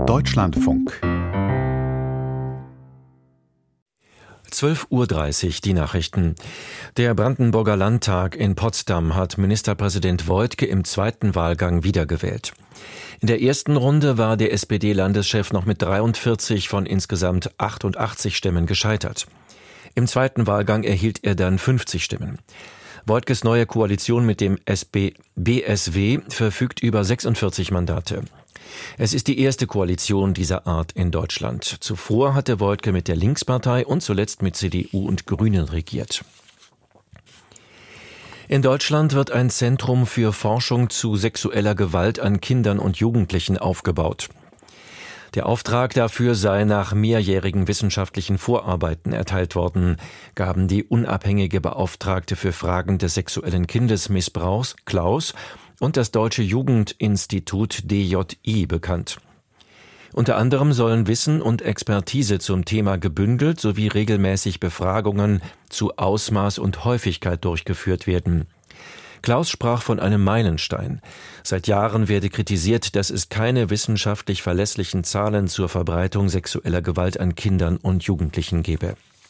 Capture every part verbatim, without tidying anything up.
Deutschlandfunk. zwölf Uhr dreißig, die Nachrichten. Der Brandenburger Landtag in Potsdam hat Ministerpräsident Woidke im zweiten Wahlgang wiedergewählt. In der ersten Runde war der S P D-Landeschef noch mit dreiundvierzig von insgesamt achtundachtzig Stimmen gescheitert. Im zweiten Wahlgang erhielt er dann fünfzig Stimmen. Woidkes neue Koalition mit dem B S W verfügt über sechsundvierzig Mandate. Es ist die erste Koalition dieser Art in Deutschland. Zuvor hatte Woidke mit der Linkspartei und zuletzt mit C D U und Grünen regiert. In Deutschland wird ein Zentrum für Forschung zu sexueller Gewalt an Kindern und Jugendlichen aufgebaut. Der Auftrag dafür sei nach mehrjährigen wissenschaftlichen Vorarbeiten erteilt worden, gaben die unabhängige Beauftragte für Fragen des sexuellen Kindesmissbrauchs, Klaus, und das Deutsche Jugendinstitut D J I bekannt. Unter anderem sollen Wissen und Expertise zum Thema gebündelt sowie regelmäßig Befragungen zu Ausmaß und Häufigkeit durchgeführt werden. Klaus sprach von einem Meilenstein. Seit Jahren werde kritisiert, dass es keine wissenschaftlich verlässlichen Zahlen zur Verbreitung sexueller Gewalt an Kindern und Jugendlichen gebe.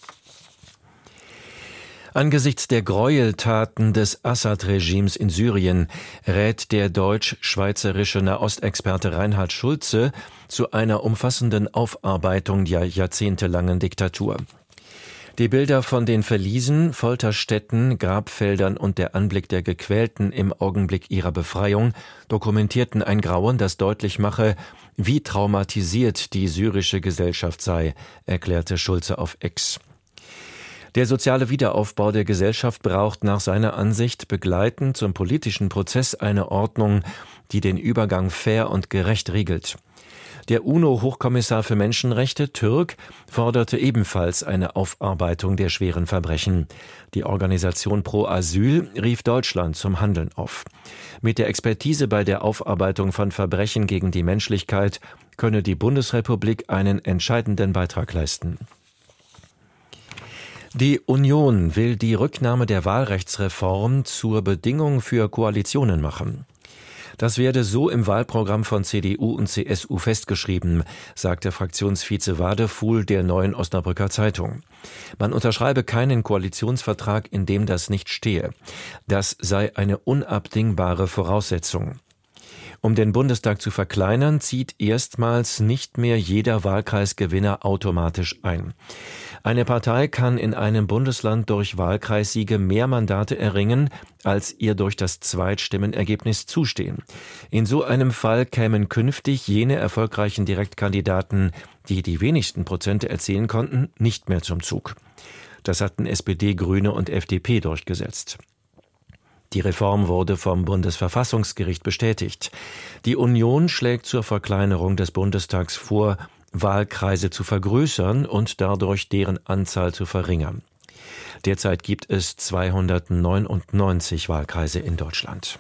Angesichts der Gräueltaten des Assad-Regimes in Syrien rät der deutsch-schweizerische Nahostexperte Reinhard Schulze zu einer umfassenden Aufarbeitung der jahrzehntelangen Diktatur. Die Bilder von den Verliesen, Folterstätten, Grabfeldern und der Anblick der Gequälten im Augenblick ihrer Befreiung dokumentierten ein Grauen, das deutlich mache, wie traumatisiert die syrische Gesellschaft sei, erklärte Schulze auf X. Der soziale Wiederaufbau der Gesellschaft braucht nach seiner Ansicht begleitend zum politischen Prozess eine Ordnung, die den Übergang fair und gerecht regelt. Der UNO-Hochkommissar für Menschenrechte, Türk, forderte ebenfalls eine Aufarbeitung der schweren Verbrechen. Die Organisation Pro Asyl rief Deutschland zum Handeln auf. Mit der Expertise bei der Aufarbeitung von Verbrechen gegen die Menschlichkeit könne die Bundesrepublik einen entscheidenden Beitrag leisten. Die Union will die Rücknahme der Wahlrechtsreform zur Bedingung für Koalitionen machen. Das werde so im Wahlprogramm von C D U und C S U festgeschrieben, sagte Fraktionsvize Wadefuhl der Neuen Osnabrücker Zeitung. Man unterschreibe keinen Koalitionsvertrag, in dem das nicht stehe. Das sei eine unabdingbare Voraussetzung. Um den Bundestag zu verkleinern, zieht erstmals nicht mehr jeder Wahlkreisgewinner automatisch ein. Eine Partei kann in einem Bundesland durch Wahlkreissiege mehr Mandate erringen, als ihr durch das Zweitstimmenergebnis zustehen. In so einem Fall kämen künftig jene erfolgreichen Direktkandidaten, die die wenigsten Prozente erzielen konnten, nicht mehr zum Zug. Das hatten S P D, Grüne und F D P durchgesetzt. Die Reform wurde vom Bundesverfassungsgericht bestätigt. Die Union schlägt zur Verkleinerung des Bundestags vor, Wahlkreise zu vergrößern und dadurch deren Anzahl zu verringern. Derzeit gibt es zweihundertneunundneunzig Wahlkreise in Deutschland.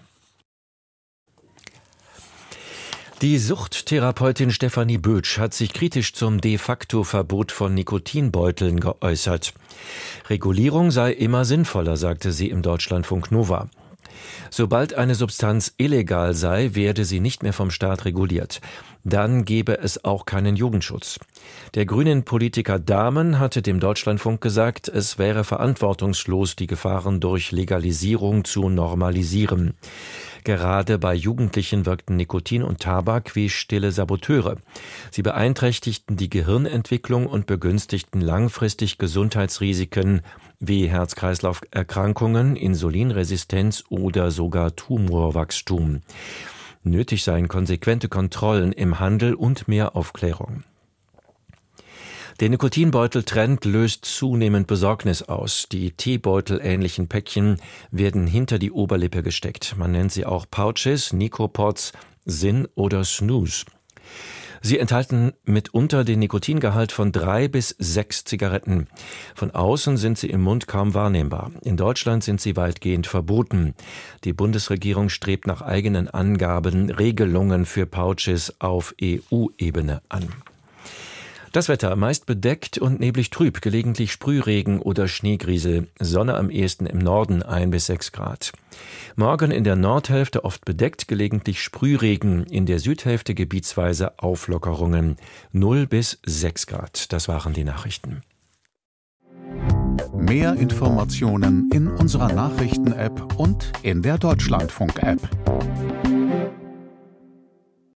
Die Suchttherapeutin Stefanie Bötsch hat sich kritisch zum De-facto-Verbot von Nikotinbeuteln geäußert. Regulierung sei immer sinnvoller, sagte sie im Deutschlandfunk Nova. Sobald eine Substanz illegal sei, werde sie nicht mehr vom Staat reguliert. Dann gebe es auch keinen Jugendschutz. Der grünen Politiker Dahmen hatte dem Deutschlandfunk gesagt, es wäre verantwortungslos, die Gefahren durch Legalisierung zu normalisieren. Gerade bei Jugendlichen wirkten Nikotin und Tabak wie stille Saboteure. Sie beeinträchtigten die Gehirnentwicklung und begünstigten langfristig Gesundheitsrisiken wie Herz-Kreislauf-Erkrankungen, Insulinresistenz oder sogar Tumorwachstum. Nötig seien konsequente Kontrollen im Handel und mehr Aufklärung. Der Nikotinbeutel-Trend löst zunehmend Besorgnis aus. Die Teebeutel-ähnlichen Päckchen werden hinter die Oberlippe gesteckt. Man nennt sie auch Pouches, Nikopods, Zin oder Snooze. Sie enthalten mitunter den Nikotingehalt von drei bis sechs Zigaretten. Von außen sind sie im Mund kaum wahrnehmbar. In Deutschland sind sie weitgehend verboten. Die Bundesregierung strebt nach eigenen Angaben Regelungen für Pouches auf E U-Ebene an. Das Wetter meist bedeckt und neblig trüb, gelegentlich Sprühregen oder Schneegriesel. Sonne am ehesten im Norden ein bis sechs Grad. Morgen in der Nordhälfte oft bedeckt, gelegentlich Sprühregen, in der Südhälfte gebietsweise Auflockerungen. null bis sechs Grad. Das waren die Nachrichten. Mehr Informationen in unserer Nachrichten-App und in der Deutschlandfunk-App.